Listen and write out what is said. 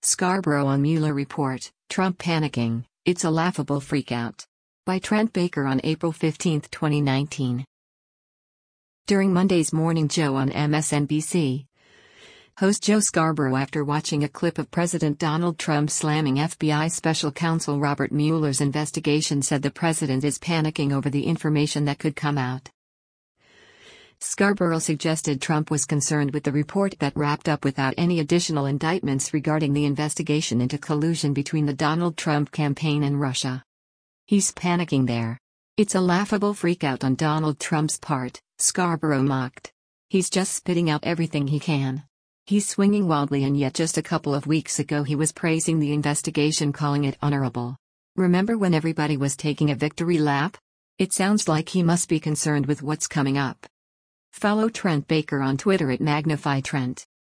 Scarborough on Mueller report, Trump panicking, it's a laughable freakout. By Trent Baker on April 15, 2019. During Monday's Morning Joe on MSNBC, host Joe Scarborough, after watching a clip of President Donald Trump slamming FBI Special Counsel Robert Mueller's investigation, said the president is panicking over the information that could come out. Scarborough suggested Trump was concerned with the report that wrapped up without any additional indictments regarding the investigation into collusion between the Donald Trump campaign and Russia. He's panicking there. It's a laughable freakout on Donald Trump's part, Scarborough mocked. He's just spitting out everything he can. He's swinging wildly, and yet just a couple of weeks ago he was praising the investigation, calling it honorable. Remember when everybody was taking a victory lap? It sounds like he must be concerned with what's coming up. Follow Trent Baker on Twitter at MagnifyTrent.